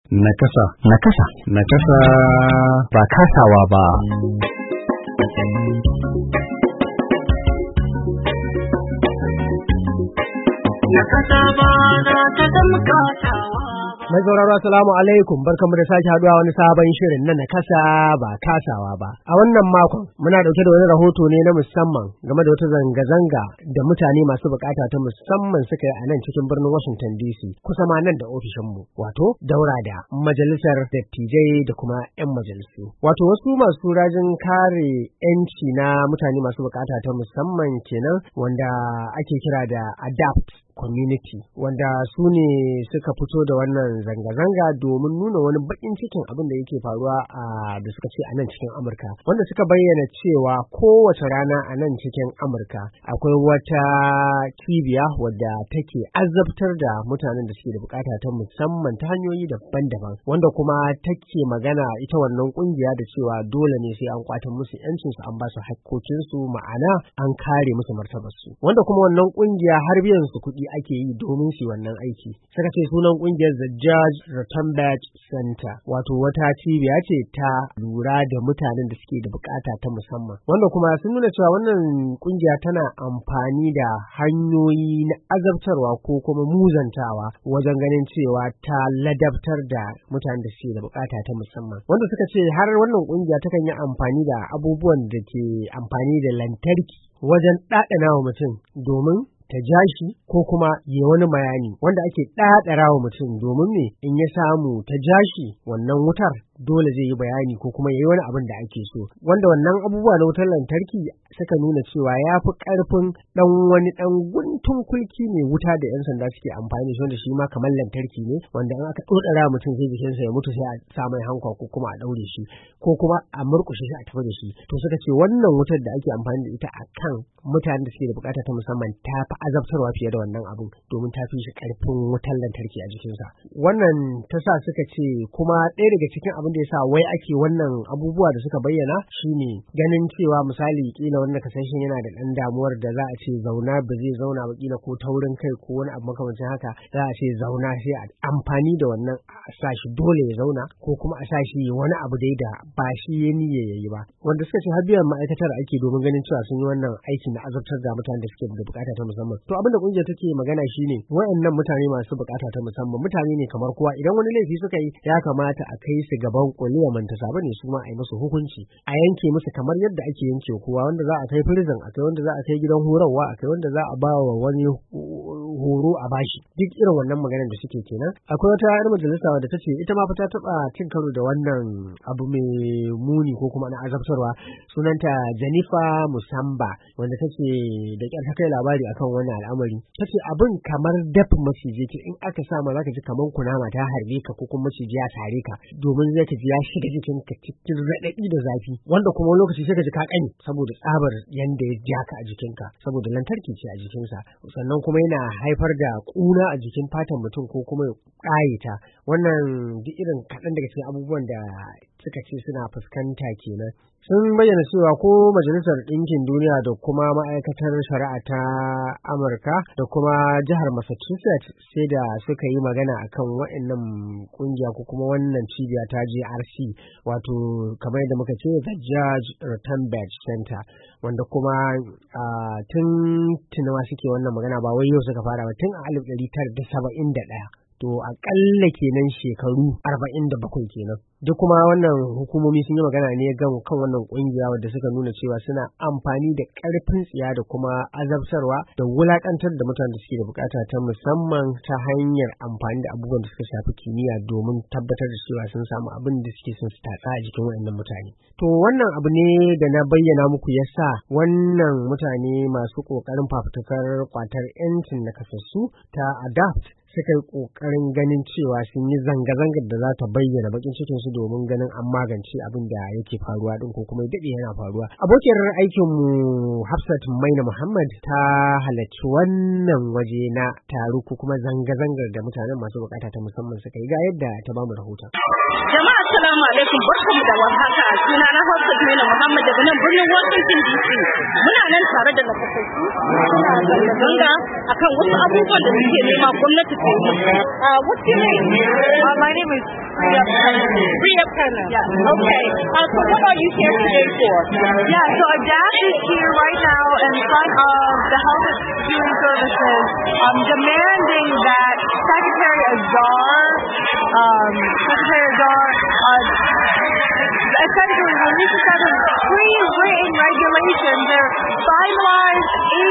Nakasa. Nakasa. Nakasa. Ba kasawa ba. Nakasa ba za ta zama kasawa. Mai sauraro assalamu alaikum, barkamu da sake haduwa wani sabon shirin na nakasa ba kasawa ba. A wannan makon muna dauke da wani rahoto ne na musamman game da wata zanga-zanga da mutane masu bukata ta musamman suka yi a nan cikin birnin Washington DC, kusa ma nan da ofishinmu, wato daura da majalisar dattijai da kuma 'yan majalisu. Wato wasu masu rajin kare 'yanci na mutane masu bukata ta musamman kenan, wanda ake kira da ADAPT community, wanda su ne suka fito da wannan zanga-zanga domin nuna wani bakin cikin abin da yake faruwa da suka ce a nan cikin Amurka, wanda suka bayyana cewa kowace rana a nan cikin Amurka akwai wata cibiya wadda take azabtar da mutanen da suke da bukata ta musamman ta hanyoyi daban-daban, wanda kuma take magana ita wannan kungiya da cewa dole ne sai an kwatan musu yancinsu, an ba su hakkokinsu, ma'ana an kare musu martabarsu, wanda kuma wannan kungiya har biyan su kuɗi ake yi domin su wannan aiki. Suka ce sunan kungiyar The George Rottenberg Center, wato wata cibiya ce ta lura da mutanen da suke da bukata ta musamman, wanda kuma sun nuna cewa wannan kungiya tana amfani da hanyoyi na azabtarwa ko kuma muzantawa wajen ganin cewa ta ladabtar da mutanen da suke da bukata ta musamman, wanda suka ce har wannan kungiya takan yi amfani da abubuwan da ke amfani da lantarki wajen ɗaɗana wa mutum domin ta ja shi ko kuma yi wani bayani wanda ake ɗaɗara wa mutum domin ne in ya samu ta ja shi wannan wutar dole zai yi bayani ko kuma yayi wani abin da ake so, wanda wannan abubuwa na wutar lantarki suka nuna cewa ya fi ƙarfin wani ɗan guntun kulki mai wuta da 'yan sanda suke amfani da shi ma kamar lantarki ne, wanda in aka ɗoɗara mutum sai jikinsa ya mutu sai a sa mai hankwa ko kuma a ɗaure shi ko kuma a murƙushe shi a tafi da shi. To suka ce wannan wutar da ake amfani da ita a kan mutanen da suke da bukata ta musamman ta fi azabtarwa fiye da wannan abin, domin ta fi shi ƙarfin wutar lantarki a jikinsa. Wannan ta sa suka ce kuma ɗaya daga cikin abin da ya sa wai ake wannan abubuwa da suka bayyana shine ganin cewa misali kila wannan kasashen yana da ɗan damuwar da za a ce zauna ba zai zauna ba, kila ko taurin kai ko wani abu makamancin haka, za a ce zauna sai a amfani da wannan a sa shi dole ya zauna ko kuma a sa shi wani abu dai da ba shi ya niyya ya yi ba, wanda suka ce har biyan ma'aikatar ake domin ganin cewa sun yi wannan aikin na azabtar da mutanen da suke da bukata ta musamman. To abin da kungiyar take magana shine wayannan mutane masu bukata ta musamman mutane ne kamar kowa, idan wani laifi suka yi ya kamata a kai su gaban kuliya mantasa bane su ma a yi musu hukunci, a yanke musu kamar yadda ake yanke kowa, wanda za a kai prison, akai wanda za a kai gidan horarwa, akai wanda za a ba wa wani horo a bashi, duk irin wannan maganar da suke kenan. Akwai wata yar majalisa wadda ta ce ita ma fa ta taba cin karo da wannan abu mai muni ko kuma na azabtarwa, sunanta Jennifer Musamba, wanda ta ce da kyar ta kai labari akan wannan al'amari. Ta ce abin kamar dafin maciji ce, in aka sa ma zaka ji kamar kunama ta harbe ka ko kuma maciji ya sare ka, domin zai ka ji ya shiga jikinka cikin raɗaɗi da zafi, wanda kuma wani lokaci sai ka ji ka ƙane saboda tsabar yanda ya ja ka a jikinka, saboda lantarki ce a jikinsa, sannan kuma yana haifar da ƙuna a jikin fatan mutum ko kuma ya ƙaye ta. Wannan duk irin kaɗan daga cikin abubuwan da suka ce suna fuskanta kenan. Sun bayyana cewa ko Majalisar Ɗinkin Duniya da kuma ma'aikatar shari'a ta Amurka da kuma jihar Massachusetts sai da suka yi magana akan waɗannan kungiya ko kuma wannan cibiya ta JRC, wato kamar yadda muka ce The George Rottenberg Center, wanda kuma tun tunawa suke wannan magana, ba wai yau suka fara ba, tun a 1971. To akalla kenan shekaru 47 kenan. Duk kuma wannan hukumomi sun yi magana ne kan wannan kungiya wadda suka nuna cewa suna amfani da karfin tsiya da kuma azabtarwa da wulakantar da mutanen da suke da bukata ta musamman ta hanyar amfani da abubuwan da suka shafi kimiyya domin tabbatar da cewa sun samu abin da suke son su tatsa a jikin waɗannan mutane. To wannan abu ne da na bayyana muku yasa wannan mutane masu kokarin fafutukar kwatar 'yancin nakasassu ta ADAPT suka yi ƙoƙarin ganin cewa sun yi zanga-zangar da za ta bayyana bakin cikin su domin ganin an magance abin da yake faruwa din ko kuma daɗe yana faruwa. Abokiyar aikinmu Hafsat Maina Muhammad ta halarci wannan waje na taro ko kuma zanga-zangar da mutanen masu bukata ta musamman suka yi, ga yadda ta bamu rahoton. Jama'a assalamu alaikum, barkamu da warhaka. Suna na Hafsat Maina Muhammad daga nan birnin Washington DC. Muna nan tare da nakasassu suna zanga-zanga akan wasu abubuwan da suke nema gwamnati What's your name? My name is Priya Penna. Yeah. Okay. So what are you here today for? Yeah, so ADAPT is here right now in front of the Health and Human Services, demanding that Secretary Azar essentially release a set of pre-written regulations. They're finalized in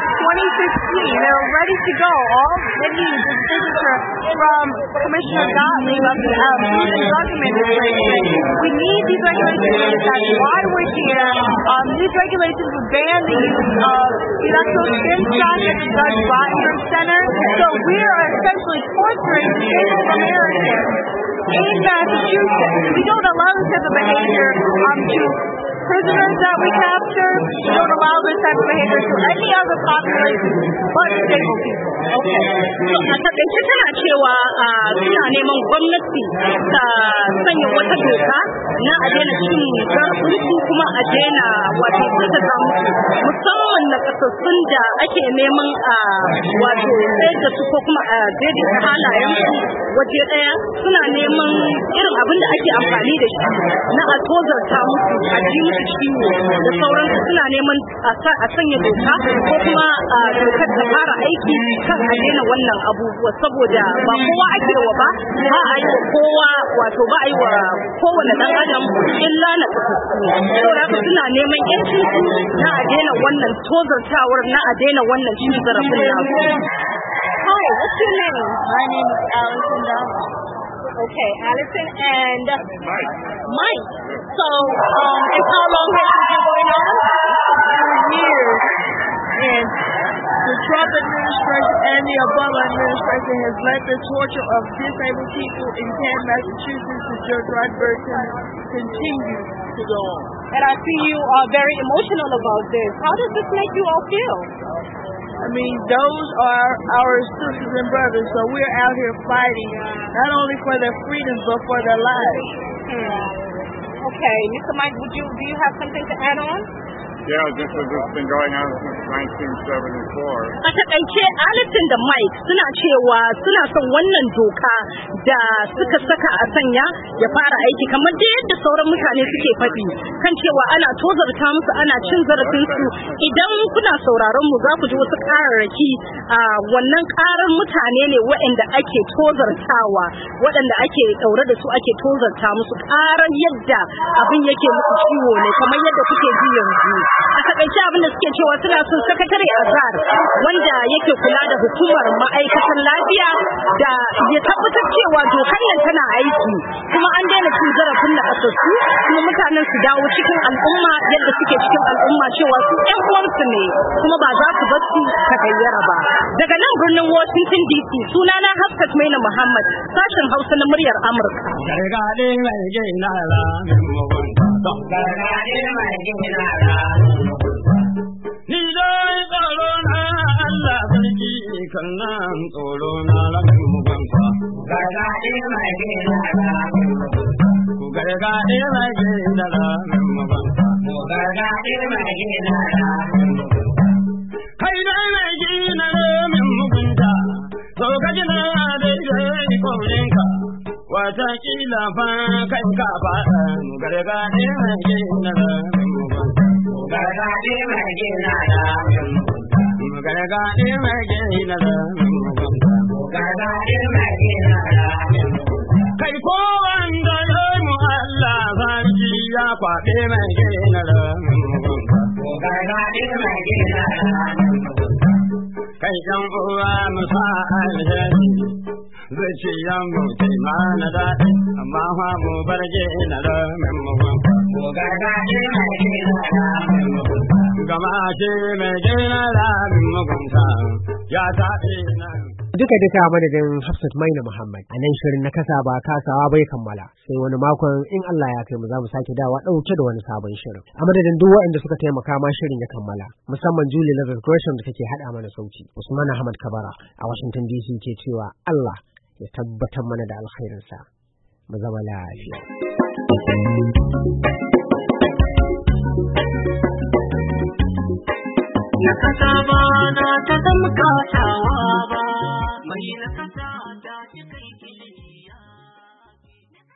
2016. They're ready to go. All it needs is signature from Commissioner Gottlieb of the Food and Drug Administration. We need these regulations. That's why we're here. These regulations would ban the use of electrical skin shots at the Judge Rottenberg Center. So we are essentially torturing Native Americans in Massachusetts. We don't allow this type of behavior to prisoners that we capture. We don't allow this type of behavior to any other population but disabled people. Okay. So a takaice tana cewa suna neman gwamnati ta sanya wata doka na a daina cin zarafinsu kuma a daina wato kuntata musu musamman na kasassun da ake neman wato sayar da su ko kuma a daidaita halayensu waje daya suna neman irin abin da ake amfani da shi na a tozarta musu a ji musu ciwo da sauransu suna neman a sanya doka ko kuma dokar ta fara aiki kan a daina wannan abubuwa saboda ba kowa ake wa ba a yi wa kowa wato ba a yi wa kowane dan adam illa na kasassu saboda haka suna neman yancin su na a daina wannan tozartawar na a daina wannan cin zarafin nasu. Hi, what's your name? My name is Allison Dunn. Okay, Allison and Mike. So, and how long has this been going on? Years. And the Trump administration and the Obama administration has let the torture of disabled people in Canton, Massachusetts, the Judge Rottenberg continue to go on. And I see you are very emotional about this. How does this make you all feel? I mean, those are our sisters and brothers, so we're out here fighting, not only for their freedoms, but for their lives. Okay, Mr. Mike, do you have something to add on? Yeah, this has been going on since 1974. A takaice Allison da Mike suna cewa suna son wannan doka da suka saka a sanya ya fara aiki kamar da yadda sauran mutane suke faɗi kan cewa ana tozarta musu ana cin zarafin su idan kuna sauraron mu za ku ji wasu kararraki a wannan karar mutane ne waɗanda ake tozartawa waɗanda ake daure da su ake tozarta musu karar yadda abin yake musu ciwo ne kamar yadda kuke ji yanzu. A takaice abin da suke cewa suna son sakatare Azar wanda yake kula da hukumar ma'aikatan lafiya da ya tabbatar cewa dokar nan tana aiki kuma an daina cin zarafin na kasassu kuma mutanen su dawo cikin al'umma yadda suke cikin al'umma cewa su ƴan uwansu ne kuma ba za su bar su tagayyara ba. Daga nan birnin Washington DC sunana Hafsat Maina Muhammad sashen Hausa na muryar Amurka. Gargaɗe mai gina ra Ni dai tsoro na Allah sarki kan nan tsoro na lamin mugunta. Gargaɗe mai gina ra ku gargaɗe mai gina ra mugunta. Ku gargaɗe mai gina ra kai dai mai gina ra mugunta. To ka gina daidai kaurinka. Watakila fa kai ka faɗa gargaɗe mai gina ra gargaɗe mai gina ra gargaɗe mai gina ra gargaɗe mai gina ra kai ko wanda ya mu Allah sarki ya kwaɗe mai gina ra gargaɗe mai gina ra kai ɗan uwa musa alheri zuciyan mu ce mana daɗi amma fa mu bar gina ra ko gargaɗe mai gina ra gama ce mai gina ra mugunta ya taɓe nan. Duka madadin Hafsat Maina Muhammad a nan shirin na kasa ba kasawa bai kammala sai wani makon in Allah ya kai mu za mu sake dawa ɗauke da wani sabon shirin. A madadin duk waɗanda suka taimaka ma shirin ya kammala musamman Julie Lazarus Gresham da take haɗa mana sauti. Usman Ahmad Kabara a Washington DC ke cewa Allah ya tabbatar mana da alkhairinsa. Mu zama lafiya. Na kasa ba na ta zama kasawa ba. mai na kasa.